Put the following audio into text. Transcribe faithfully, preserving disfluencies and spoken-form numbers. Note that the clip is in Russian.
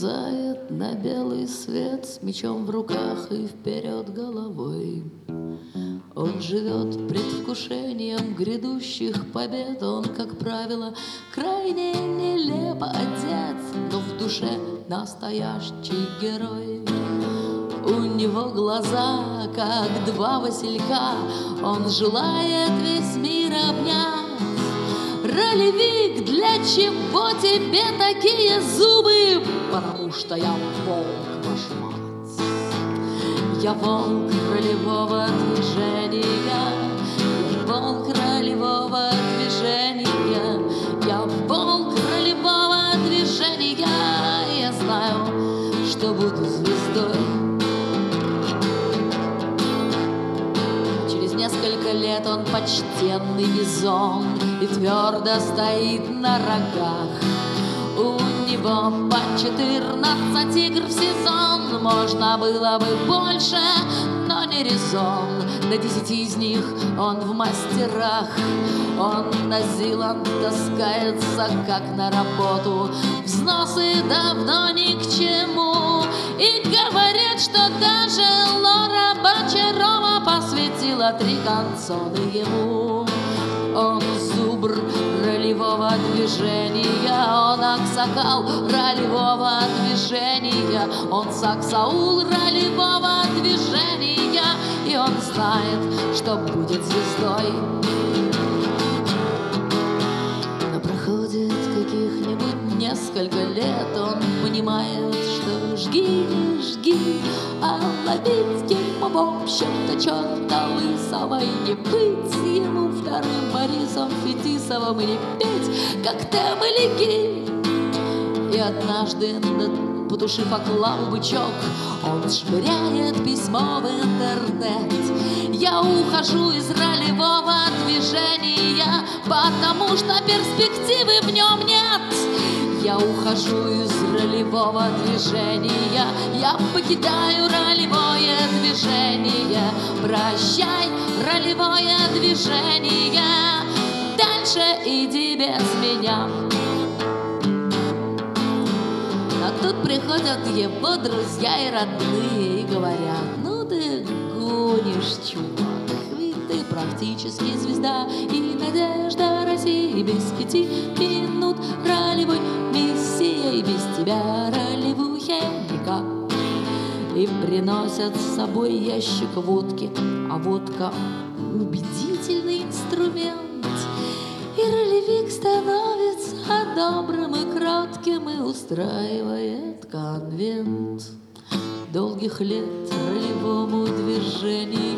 вылезает на белый свет с мечом в руках и вперед головой. Он живет предвкушением грядущих побед. Он, как правило, крайне нелепо одет, но в душе настоящий герой. У него глаза, как два василька, он желает весь мир обнять. Ролевик, для чего тебе такие зубы? Потому что я волк, ваш мать. Я волк ролевого движения, я волк ролевого движения, я волк ролевого движения. Я знаю, что буду звездой. Через несколько лет он почтенный бизон и твердо стоит на рогах. У него по четырнадцать игр в сезон. Можно было бы больше, но не резон. На десяти из них он в мастерах. Он на Зиланд таскается, как на работу. Взносы давно ни к чему. И говорят, что даже Лора Бочарова посвятила три канцоны ему. Он зубр ролевого движения, он аксакал ролевого движения, он саксаул ролевого движения, и он знает, что будет звездой. Но проходит каких-нибудь несколько лет, он понимает, что жги, жги, а ловить ему, в общем-то, черта лысого, и не быть ему вторым Борисом Фетисовым, и не петь, как Тэм или Ги. И однажды, потушив оклаву бычок, он швыряет письмо в интернет. Я ухожу из ролевого движения, потому что перспективы в нем нет. Я ухожу из ролевого движения, я покидаю ролевое движение. Прощай, ролевое движение, дальше иди без меня. А тут приходят его друзья и родные и говорят: ну ты гонишь, чувак, ведь ты практически звезда и надежда России. Без пяти минут ролевой миссия, и без тебя ролевухе никак. И приносят с собой ящик водки, а водка — убедительный инструмент. И ролевик становится добрым и кротким и устраивает конвент. Долгих лет ролевому движению